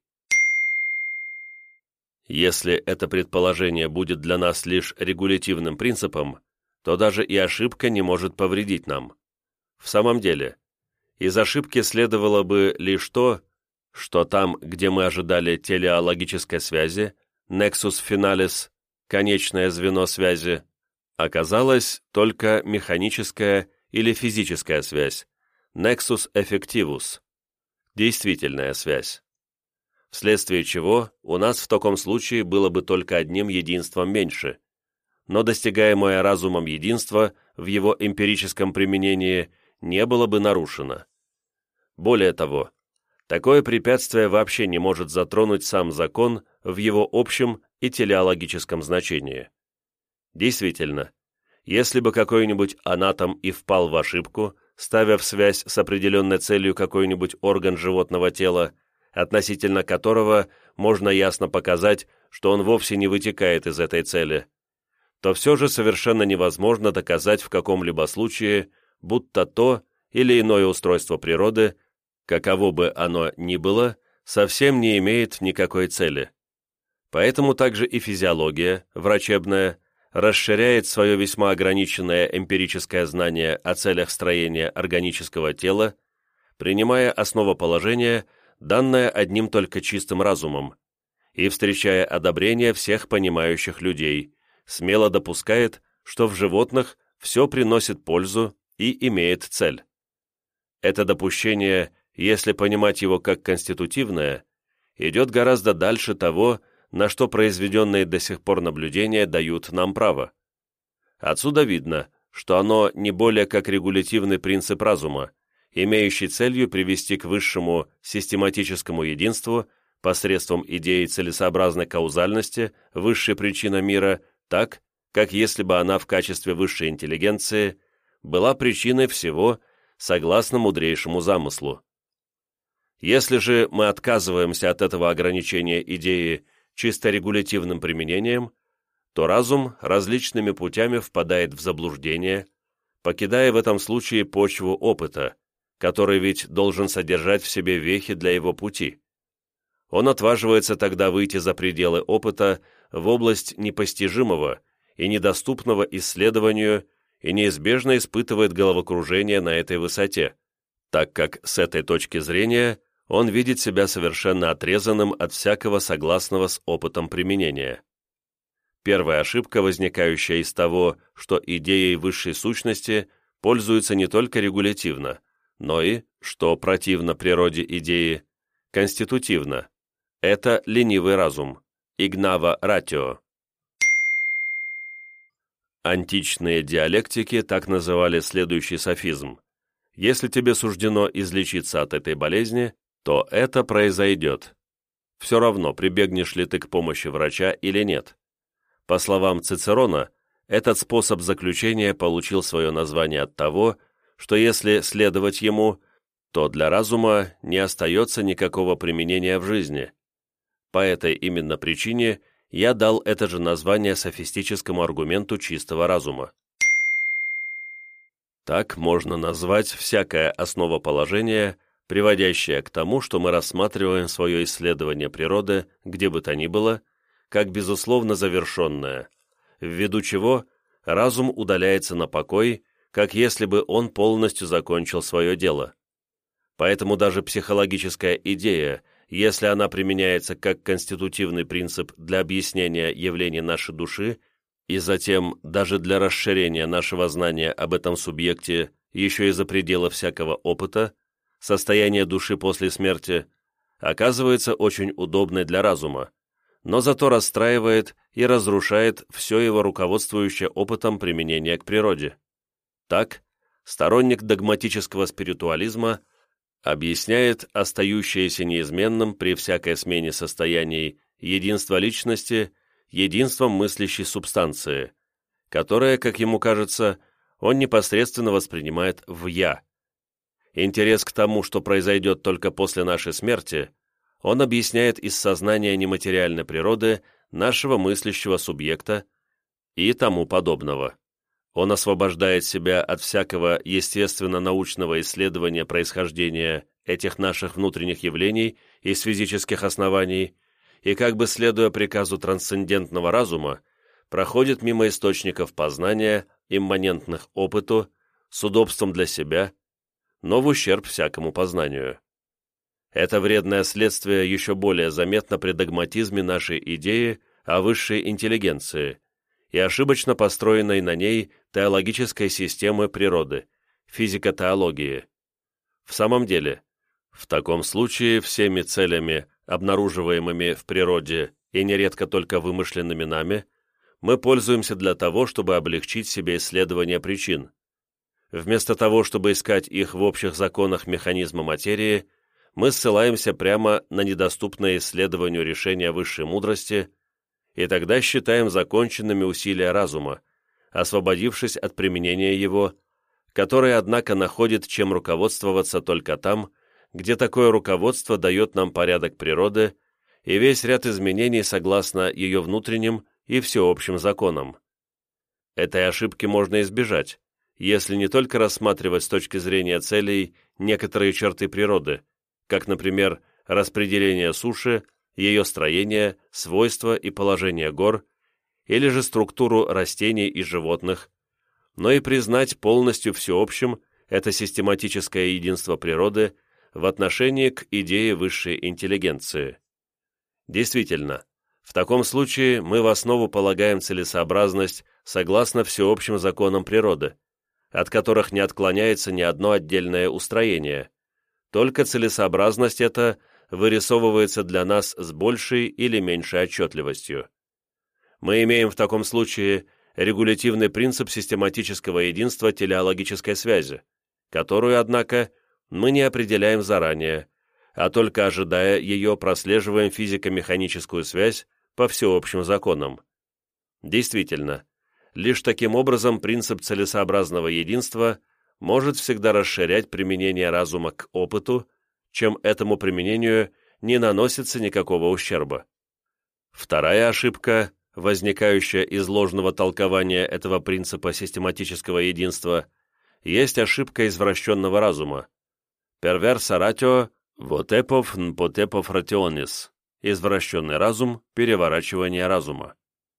Если это предположение будет для нас лишь регулятивным принципом, то даже и ошибка не может повредить нам. В самом деле, из ошибки следовало бы лишь то, что там, где мы ожидали телеологической связи, nexus finalis, конечное звено связи, оказалась только механическая или физическая связь, nexus effectivus, действительная связь. Вследствие чего у нас в таком случае было бы только одним единством меньше, но достигаемое разумом единство в его эмпирическом применении не было бы нарушено. Более того, такое препятствие вообще не может затронуть сам закон в его общем и телеологическом значении. Действительно, если бы какой-нибудь анатом и впал в ошибку, ставя в связь с определенной целью какой-нибудь орган животного тела, относительно которого можно ясно показать, что он вовсе не вытекает из этой цели, то все же совершенно невозможно доказать в каком-либо случае, будто то или иное устройство природы, каково бы оно ни было, совсем не имеет никакой цели. Поэтому также и физиология, врачебная, расширяет свое весьма ограниченное эмпирическое знание о целях строения органического тела, принимая основоположение, данное одним только чистым разумом, и, встречая одобрение всех понимающих людей, смело допускает, что в животных все приносит пользу и имеет цель. Это допущение, если понимать его как конститутивное, идет гораздо дальше того, на что произведенные до сих пор наблюдения дают нам право. Отсюда видно, что оно не более как регулятивный принцип разума, имеющий целью привести к высшему систематическому единству посредством идеи целесообразной каузальности высшей причины мира так, как если бы она в качестве высшей интеллигенции была причиной всего согласно мудрейшему замыслу. Если же мы отказываемся от этого ограничения идеи чисто регулятивным применением, то разум различными путями впадает в заблуждение, покидая в этом случае почву опыта, который ведь должен содержать в себе вехи для его пути. Он отваживается тогда выйти за пределы опыта в область непостижимого и недоступного исследованию и неизбежно испытывает головокружение на этой высоте, так как с этой точки зрения он видит себя совершенно отрезанным от всякого согласного с опытом применения. Первая ошибка, возникающая из того, что идеей высшей сущности пользуется не только регулятивно, но и, что противно природе идеи, конститутивно. Это ленивый разум, игнава ратио. Античные диалектики так называли следующий софизм. Если тебе суждено излечиться от этой болезни, то это произойдет. Все равно, прибегнешь ли ты к помощи врача или нет. По словам Цицерона, этот способ заключения получил свое название от того, что если следовать ему, то для разума не остается никакого применения в жизни. По этой именно причине я дал это же название софистическому аргументу чистого разума. Так можно назвать всякое основоположение, приводящее к тому, что мы рассматриваем свое исследование природы, где бы то ни было, как безусловно завершенное, ввиду чего разум удаляется на покой, как если бы он полностью закончил свое дело. Поэтому даже психологическая идея, если она применяется как конститутивный принцип для объяснения явлений нашей души и затем даже для расширения нашего знания об этом субъекте еще и за пределы всякого опыта, состояние души после смерти, оказывается очень удобной для разума, но зато расстраивает и разрушает все его руководствующее опытом применения к природе. Так, сторонник догматического спиритуализма объясняет остающееся неизменным при всякой смене состояний единство личности единством мыслящей субстанции, которое, как ему кажется, он непосредственно воспринимает в «я». Интерес к тому, что произойдет только после нашей смерти, он объясняет из сознания нематериальной природы нашего мыслящего субъекта и тому подобного. Он освобождает себя от всякого естественно-научного исследования происхождения этих наших внутренних явлений из физических оснований и, как бы следуя приказу трансцендентного разума, проходит мимо источников познания, имманентных опыту, с удобством для себя, но в ущерб всякому познанию. Это вредное следствие еще более заметно при догматизме нашей идеи о высшей интеллигенции и ошибочно построенной на ней теологической системы природы, физико-теологии. В самом деле, в таком случае всеми целями, обнаруживаемыми в природе и нередко только вымышленными нами, мы пользуемся для того, чтобы облегчить себе исследование причин. Вместо того, чтобы искать их в общих законах механизма материи, мы ссылаемся прямо на недоступное исследованию решения высшей мудрости и тогда считаем законченными усилия разума, освободившись от применения его, который, однако, находит, чем руководствоваться только там, где такое руководство дает нам порядок природы и весь ряд изменений согласно ее внутренним и всеобщим законам. Этой ошибки можно избежать, если не только рассматривать с точки зрения целей некоторые черты природы, как, например, распределение суши, ее строение, свойства и положение гор, или же структуру растений и животных, но и признать полностью всеобщим это систематическое единство природы в отношении к идее высшей интеллигенции. Действительно, в таком случае мы в основу полагаем целесообразность согласно всеобщим законам природы, от которых не отклоняется ни одно отдельное устроение, только целесообразность эта вырисовывается для нас с большей или меньшей отчетливостью. Мы имеем в таком случае регулятивный принцип систематического единства телеологической связи, которую, однако, мы не определяем заранее, а только ожидая ее прослеживаем физико-механическую связь по всеобщим законам. Действительно, лишь таким образом принцип целесообразного единства может всегда расширять применение разума к опыту, чем этому применению не наносится никакого ущерба. Вторая ошибка, возникающая из ложного толкования этого принципа систематического единства, есть ошибка извращенного разума. Perversa ratio votepov npotepov rationis. Извращенный разум, переворачивание разума.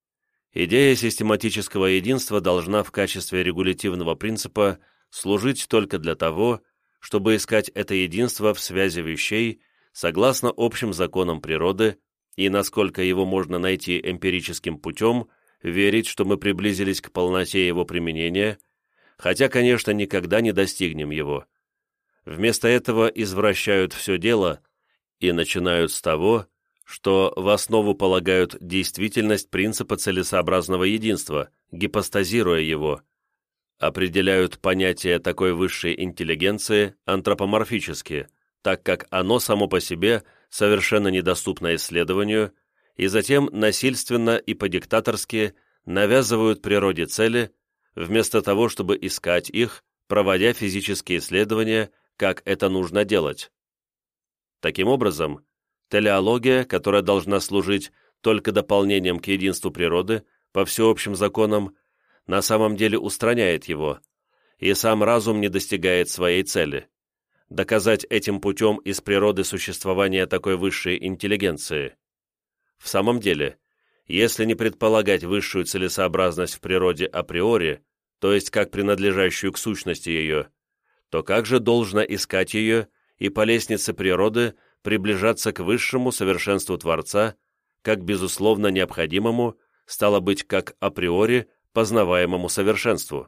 Идея систематического единства должна в качестве регулятивного принципа служить только для того, чтобы искать это единство в связи вещей согласно общим законам природы и, насколько его можно найти эмпирическим путем, верить, что мы приблизились к полноте его применения, хотя, конечно, никогда не достигнем его. Вместо этого извращают все дело и начинают с того, что в основу полагают действительность принципа целесообразного единства, гипостазируя его, определяют понятие такой высшей интеллигенции антропоморфически, так как оно само по себе совершенно недоступно исследованию, и затем насильственно и по-диктаторски навязывают природе цели, вместо того, чтобы искать их, проводя физические исследования, как это нужно делать. Таким образом, телеология, которая должна служить только дополнением к единству природы по всеобщим законам, на самом деле устраняет его, и сам разум не достигает своей цели – доказать этим путем из природы существования такой высшей интеллигенции. В самом деле, если не предполагать высшую целесообразность в природе априори, то есть как принадлежащую к сущности ее, то как же должно искать ее и по лестнице природы приближаться к высшему совершенству Творца, как безусловно необходимому, стало быть, как априори познаваемому совершенству?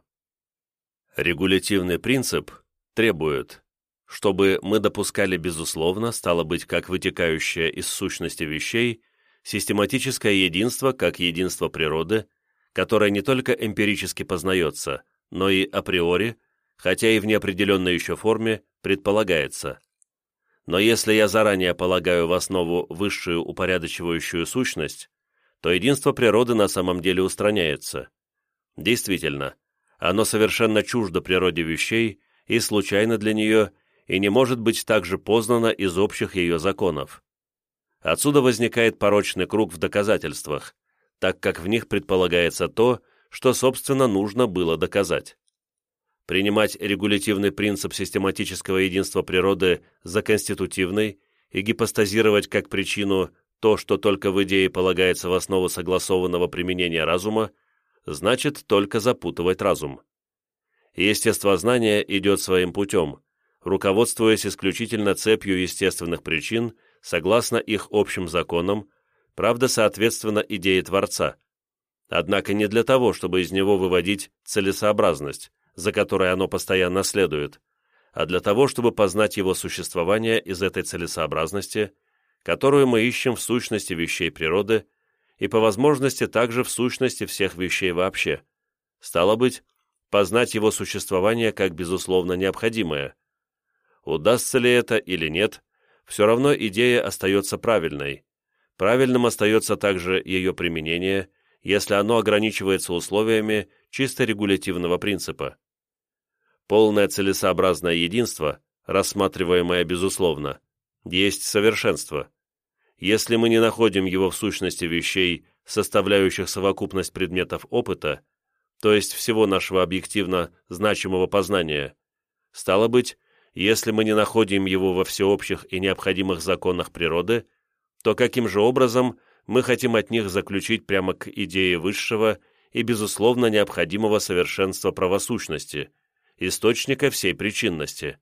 Регулятивный принцип требует, чтобы мы допускали безусловно, стало быть, как вытекающее из сущности вещей, систематическое единство как единство природы, которое не только эмпирически познается, но и априори, хотя и в неопределенной еще форме, предполагается. Но если я заранее полагаю в основу высшую упорядочивающую сущность, то единство природы на самом деле устраняется. Действительно, оно совершенно чуждо природе вещей и случайно для нее, и не может быть также познано из общих ее законов. Отсюда возникает порочный круг в доказательствах, так как в них предполагается то, что, собственно, нужно было доказать. Принимать регулятивный принцип систематического единства природы за конститутивный и гипостазировать как причину то, что только в идее полагается в основу согласованного применения разума, значит только запутывать разум. Естествознание идет своим путем, руководствуясь исключительно цепью естественных причин, согласно их общим законам, правда, соответственно идее Творца, однако не для того, чтобы из него выводить целесообразность, за которой оно постоянно следует, а для того, чтобы познать его существование из этой целесообразности, которую мы ищем в сущности вещей природы и по возможности также в сущности всех вещей вообще. Стало быть, познать его существование как безусловно необходимое. Удастся ли это или нет, все равно идея остается правильной. Правильным остается также ее применение, если оно ограничивается условиями чисто регулятивного принципа. Полное целесообразное единство, рассматриваемое безусловно, есть совершенство. Если мы не находим его в сущности вещей, составляющих совокупность предметов опыта, то есть всего нашего объективно значимого познания, стало быть, если мы не находим его во всеобщих и необходимых законах природы, то каким же образом мы хотим от них заключить прямо к идее высшего и безусловно необходимого совершенства правосущности, источника всей причинности?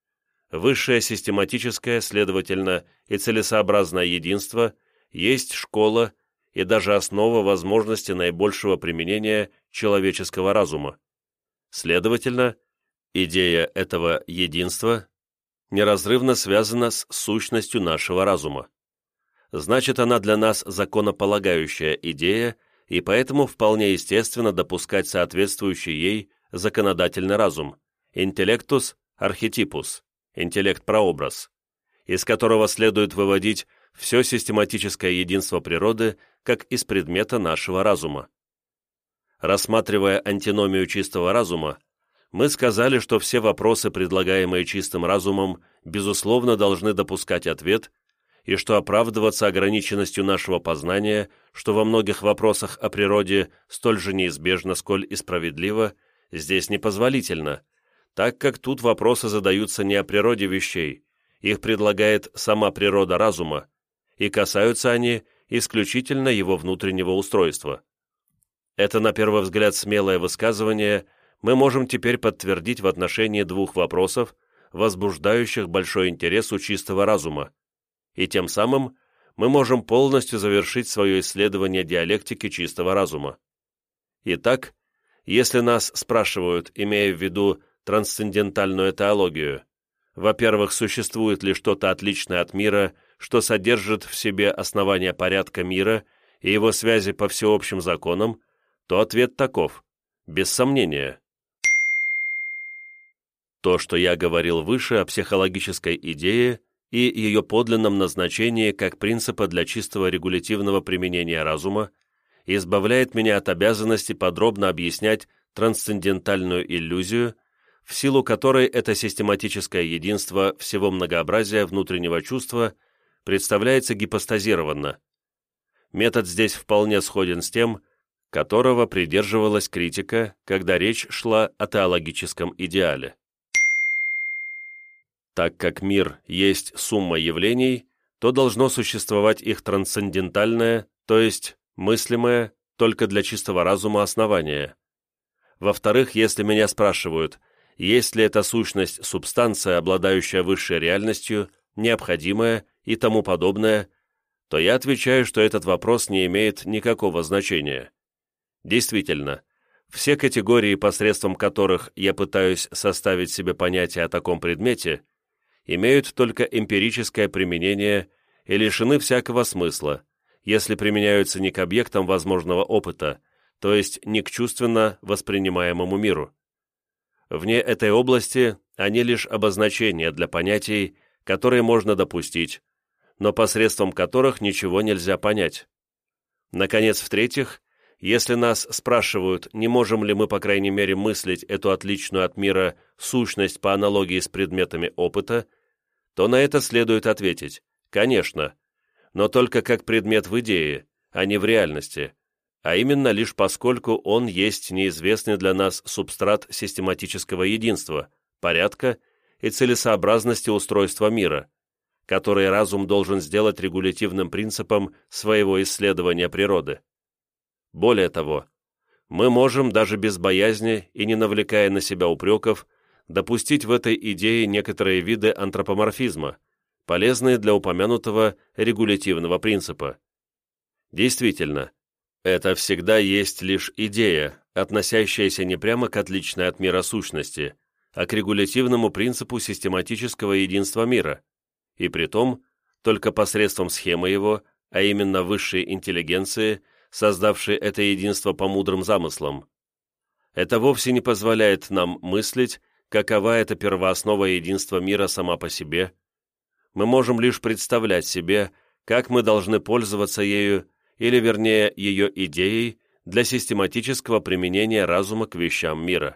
Высшее систематическое, следовательно, и целесообразное единство есть школа и даже основа возможности наибольшего применения человеческого разума. Следовательно, идея этого единства неразрывно связана с сущностью нашего разума. Значит, она для нас законополагающая идея, и поэтому вполне естественно допускать соответствующий ей законодательный разум, интеллектус архетипус, интеллект-прообраз, из которого следует выводить все систематическое единство природы как из предмета нашего разума. Рассматривая антиномию чистого разума, мы сказали, что все вопросы, предлагаемые чистым разумом, безусловно должны допускать ответ, и что оправдываться ограниченностью нашего познания, что во многих вопросах о природе столь же неизбежно, сколь и справедливо, здесь непозволительно, так как тут вопросы задаются не о природе вещей, их предлагает сама природа разума, и касаются они исключительно его внутреннего устройства. Это, на первый взгляд, смелое высказывание мы можем теперь подтвердить в отношении двух вопросов, возбуждающих большой интерес у чистого разума, и тем самым мы можем полностью завершить свое исследование диалектики чистого разума. Итак, если нас спрашивают, имея в виду трансцендентальную теологию, во-первых, существует ли что-то отличное от мира, что содержит в себе основания порядка мира и его связи по всеобщим законам, то ответ таков – без сомнения. То, что я говорил выше о психологической идее и ее подлинном назначении как принципа для чистого регулятивного применения разума, избавляет меня от обязанности подробно объяснять трансцендентальную иллюзию, в силу которой это систематическое единство всего многообразия внутреннего чувства представляется гипостазированно. Метод здесь вполне сходен с тем, которого придерживалась критика, когда речь шла о теологическом идеале. Так как мир есть сумма явлений, то должно существовать их трансцендентальное, то есть мыслимое только для чистого разума основание. Во-вторых, если меня спрашивают, есть ли эта сущность субстанция, обладающая высшей реальностью, необходимая и тому подобное, то я отвечаю, что этот вопрос не имеет никакого значения. Действительно, все категории, посредством которых я пытаюсь составить себе понятие о таком предмете, имеют только эмпирическое применение и лишены всякого смысла, если применяются не к объектам возможного опыта, то есть не к чувственно воспринимаемому миру. Вне этой области они лишь обозначения для понятий, которые можно допустить, но посредством которых ничего нельзя понять. Наконец, в-третьих, если нас спрашивают, не можем ли мы, по крайней мере, мыслить эту отличную от мира сущность по аналогии с предметами опыта, то на это следует ответить «конечно», но только как предмет в идее, а не в реальности, а именно лишь поскольку он есть неизвестный для нас субстрат систематического единства, порядка и целесообразности устройства мира, который разум должен сделать регулятивным принципом своего исследования природы. Более того, мы можем, даже без боязни и не навлекая на себя упреков, допустить в этой идее некоторые виды антропоморфизма, полезные для упомянутого регулятивного принципа. Действительно, это всегда есть лишь идея, относящаяся не прямо к отличной от мира сущности, а к регулятивному принципу систематического единства мира, и притом только посредством схемы его, а именно высшей интеллигенции, создавшей это единство по мудрым замыслам. Это вовсе не позволяет нам мыслить, какова эта первооснова единства мира сама по себе. Мы можем лишь представлять себе, как мы должны пользоваться ею, или вернее ее идеей, для систематического применения разума к вещам мира.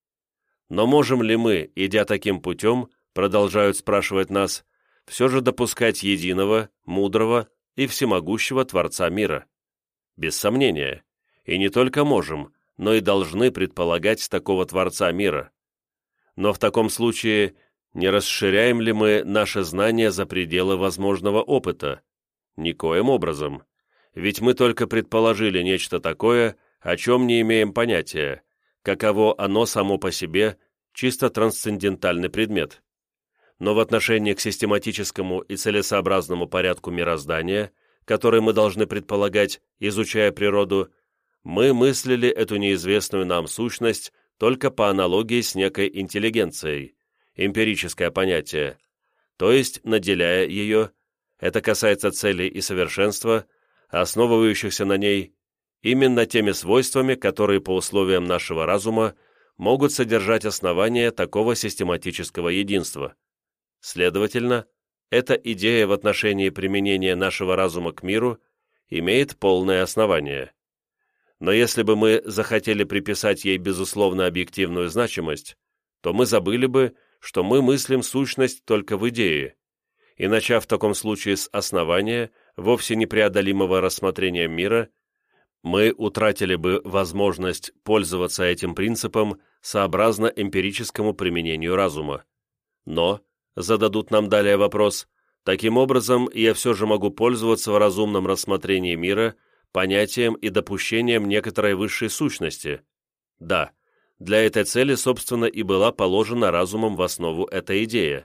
Но можем ли мы, идя таким путем, продолжают спрашивать нас, все же допускать единого, мудрого и всемогущего Творца мира? Без сомнения. И не только можем, но и должны предполагать такого Творца мира. Но в таком случае не расширяем ли мы наше знание за пределы возможного опыта? Никоим образом. Ведь мы только предположили нечто такое, о чем не имеем понятия, каково оно само по себе, чисто трансцендентальный предмет. Но в отношении к систематическому и целесообразному порядку мироздания, который мы должны предполагать, изучая природу, мы мыслили эту неизвестную нам сущность только по аналогии с некой интеллигенцией, эмпирическое понятие, то есть наделяя ее, это касается целей и совершенства, основывающихся на ней, именно теми свойствами, которые по условиям нашего разума могут содержать основания такого систематического единства. Следовательно, эта идея в отношении применения нашего разума к миру имеет полное основание. Но если бы мы захотели приписать ей безусловно объективную значимость, то мы забыли бы, что мы мыслим сущность только в идее, и, начав в таком случае с основания, вовсе непреодолимого рассмотрения мира, мы утратили бы возможность пользоваться этим принципом сообразно эмпирическому применению разума. Но, зададут нам далее вопрос, таким образом я все же могу пользоваться в разумном рассмотрении мира понятием и допущением некоторой высшей сущности. Да, для этой цели, собственно, и была положена разумом в основу эта идея.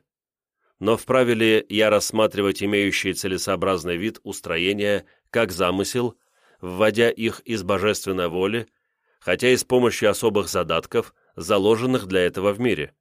Но вправе ли я рассматривать имеющие целесообразный вид устроения как замысел, вводя их из божественной воли, хотя и с помощью особых задатков, заложенных для этого в мире?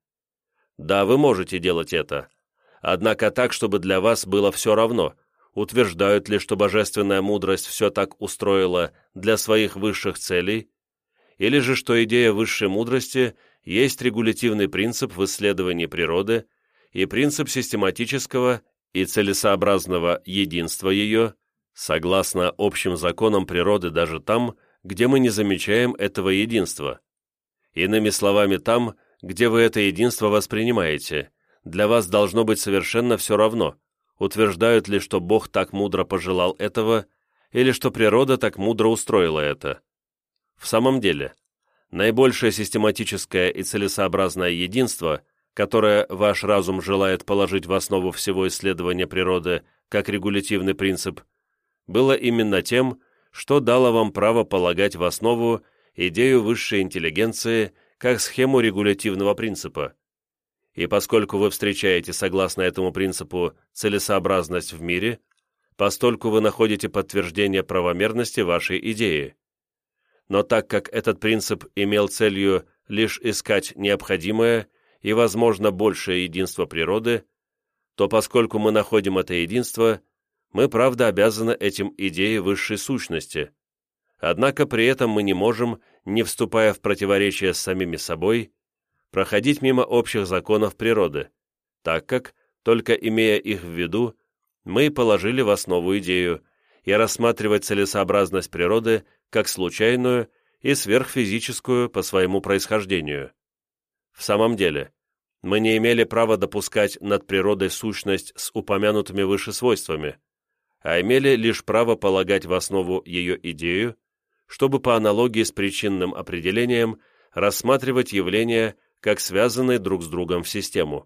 Да, вы можете делать это, однако так, чтобы для вас было все равно, утверждают ли, что божественная мудрость все так устроила для своих высших целей, или же что идея высшей мудрости есть регулятивный принцип в исследовании природы и принцип систематического и целесообразного единства ее, согласно общим законам природы даже там, где мы не замечаем этого единства. Иными словами, там, где вы это единство воспринимаете, для вас должно быть совершенно все равно, утверждают ли, что Бог так мудро пожелал этого, или что природа так мудро устроила это. В самом деле, наибольшее систематическое и целесообразное единство, которое ваш разум желает положить в основу всего исследования природы как регулятивный принцип, было именно тем, что дало вам право полагать в основу идею высшей интеллигенции как схему регулятивного принципа. И поскольку вы встречаете, согласно этому принципу, целесообразность в мире, постольку вы находите подтверждение правомерности вашей идеи. Но так как этот принцип имел целью лишь искать необходимое и, возможно, большее единство природы, то поскольку мы находим это единство, мы, правда, обязаны этим идее высшей сущности. Однако при этом мы не можем, не вступая в противоречие с самими собой, проходить мимо общих законов природы, так как, только имея их в виду, мы положили в основу идею и рассматривать целесообразность природы как случайную и сверхфизическую по своему происхождению. В самом деле, мы не имели права допускать над природой сущность с упомянутыми выше свойствами, а имели лишь право полагать в основу ее идею, чтобы по аналогии с причинным определением рассматривать явления как связанные друг с другом в систему.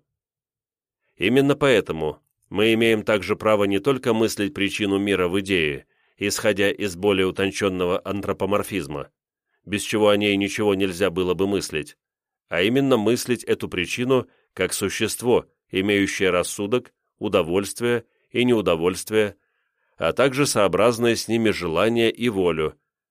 Именно поэтому мы имеем также право не только мыслить причину мира в идее, исходя из более утонченного антропоморфизма, без чего о ней ничего нельзя было бы мыслить, а именно мыслить эту причину как существо, имеющее рассудок, удовольствие и неудовольствие, а также сообразные с ними желания и волю.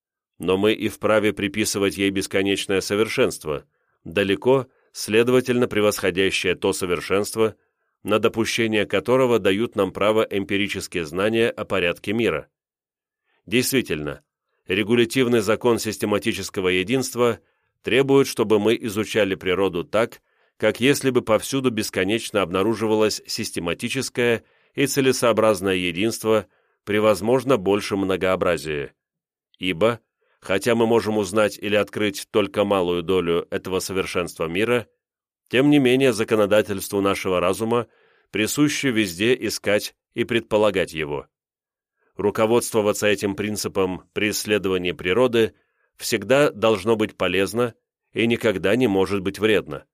Но мы и вправе приписывать ей бесконечное совершенство, далеко, следовательно, превосходящее то совершенство, на допущение которого дают нам право эмпирические знания о порядке мира. Действительно, регулятивный закон систематического единства требует, чтобы мы изучали природу так, как если бы повсюду бесконечно обнаруживалось систематическое и целесообразное единство при возможно большем многообразии. Ибо, хотя мы можем узнать или открыть только малую долю этого совершенства мира, тем не менее законодательству нашего разума присуще везде искать и предполагать его. Руководствоваться этим принципом при исследовании природы всегда должно быть полезно и никогда не может быть вредно.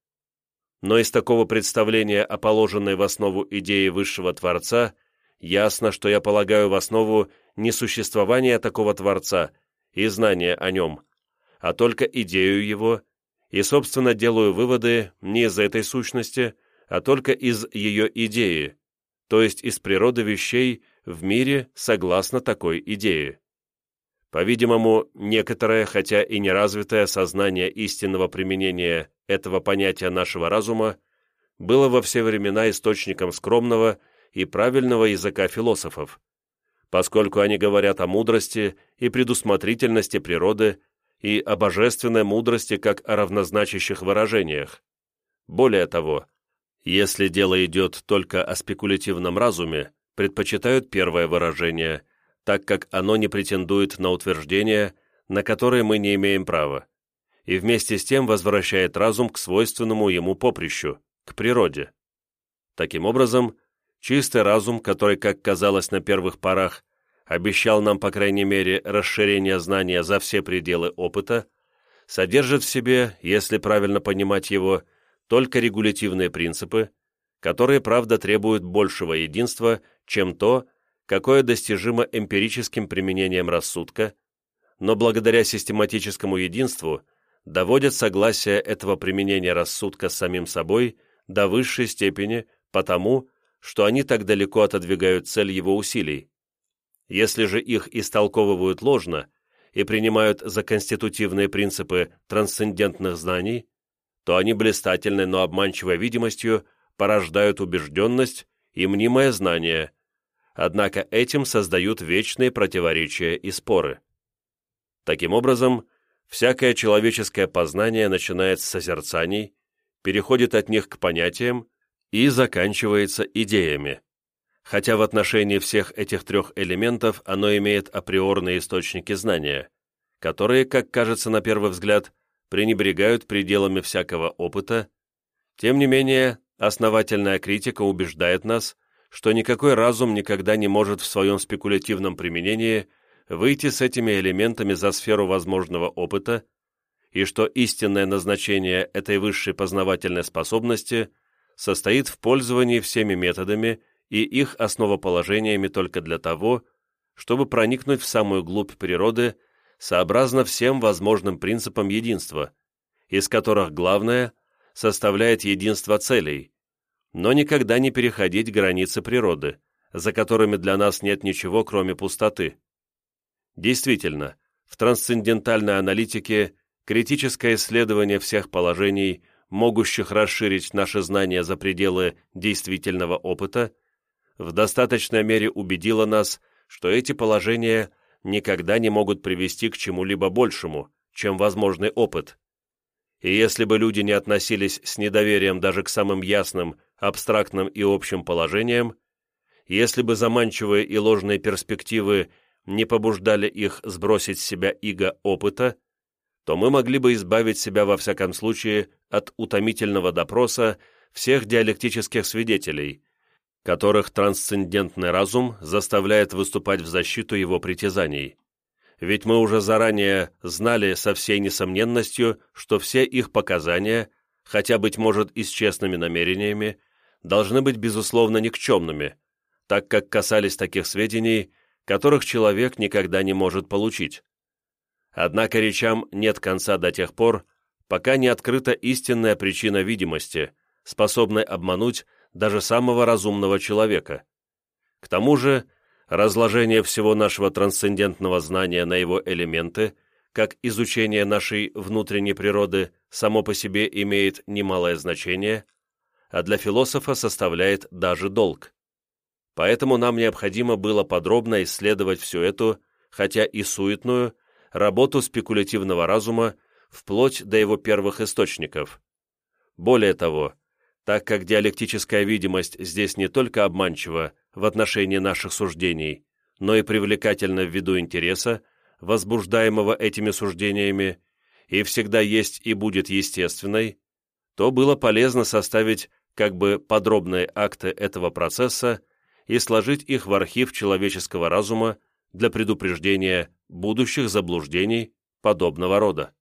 Но из такого представления о положенной в основу идее высшего Творца ясно, что я полагаю в основу не существование такого Творца и знание о нем, а только идею его, и, собственно, делаю выводы не из этой сущности, а только из ее идеи, то есть из природы вещей в мире согласно такой идее. По-видимому, некоторое, хотя и неразвитое сознание истинного применения этого понятия нашего разума было во все времена источником скромного и правильного языка философов, поскольку они говорят о мудрости и предусмотрительности природы и о божественной мудрости как о равнозначащих выражениях. Более того, если дело идет только о спекулятивном разуме, предпочитают первое выражение, так как оно не претендует на утверждения, на которые мы не имеем права, и вместе с тем возвращает разум к свойственному ему поприщу, к природе. Таким образом, чистый разум, который, как казалось на первых порах, обещал нам, по крайней мере, расширение знания за все пределы опыта, содержит в себе, если правильно понимать его, только регулятивные принципы, которые, правда, требуют большего единства, чем то, какое достижимо эмпирическим применением рассудка, но благодаря систематическому единству доводят согласие этого применения рассудка с самим собой до высшей степени потому, что они так далеко отодвигают цель его усилий. Если же их истолковывают ложно и принимают за конститутивные принципы трансцендентных знаний, то они блистательной, но обманчивой видимостью порождают убежденность и мнимое знание, однако этим создают вечные противоречия и споры. Таким образом, всякое человеческое познание начинает с созерцаний, переходит от них к понятиям и заканчивается идеями, хотя в отношении всех этих трех элементов оно имеет априорные источники знания, которые, как кажется на первый взгляд, пренебрегают пределами всякого опыта. Тем не менее, основательная критика убеждает нас, что никакой разум никогда не может в своем спекулятивном применении выйти с этими элементами за сферу возможного опыта, и что истинное назначение этой высшей познавательной способности состоит в пользовании всеми методами и их основоположениями только для того, чтобы проникнуть в самую глубь природы сообразно всем возможным принципам единства, из которых главное составляет единство целей, но никогда не переходить границы природы, за которыми для нас нет ничего, кроме пустоты. Действительно, в трансцендентальной аналитике критическое исследование всех положений, могущих расширить наши знания за пределы действительного опыта, в достаточной мере убедило нас, что эти положения никогда не могут привести к чему-либо большему, чем возможный опыт. И если бы люди не относились с недоверием даже к самым ясным, абстрактным и общим положениям, если бы заманчивые и ложные перспективы не побуждали их сбросить с себя иго опыта, то мы могли бы избавить себя во всяком случае от утомительного допроса всех диалектических свидетелей, которых трансцендентный разум заставляет выступать в защиту его притязаний. Ведь мы уже заранее знали со всей несомненностью, что все их показания, хотя, быть может, и с честными намерениями, должны быть, безусловно, никчемными, так как касались таких сведений, которых человек никогда не может получить. Однако речам нет конца до тех пор, пока не открыта истинная причина видимости, способной обмануть даже самого разумного человека. К тому же, разложение всего нашего трансцендентного знания на его элементы, как изучение нашей внутренней природы, само по себе имеет немалое значение, а для философа составляет даже долг. Поэтому нам необходимо было подробно исследовать всю эту, хотя и суетную, работу спекулятивного разума вплоть до его первых источников. Более того, так как диалектическая видимость здесь не только обманчива в отношении наших суждений, но и привлекательна ввиду интереса, возбуждаемого этими суждениями, и всегда есть и будет естественной, то было полезно составить как бы подробные акты этого процесса и сложить их в архив человеческого разума для предупреждения будущих заблуждений подобного рода.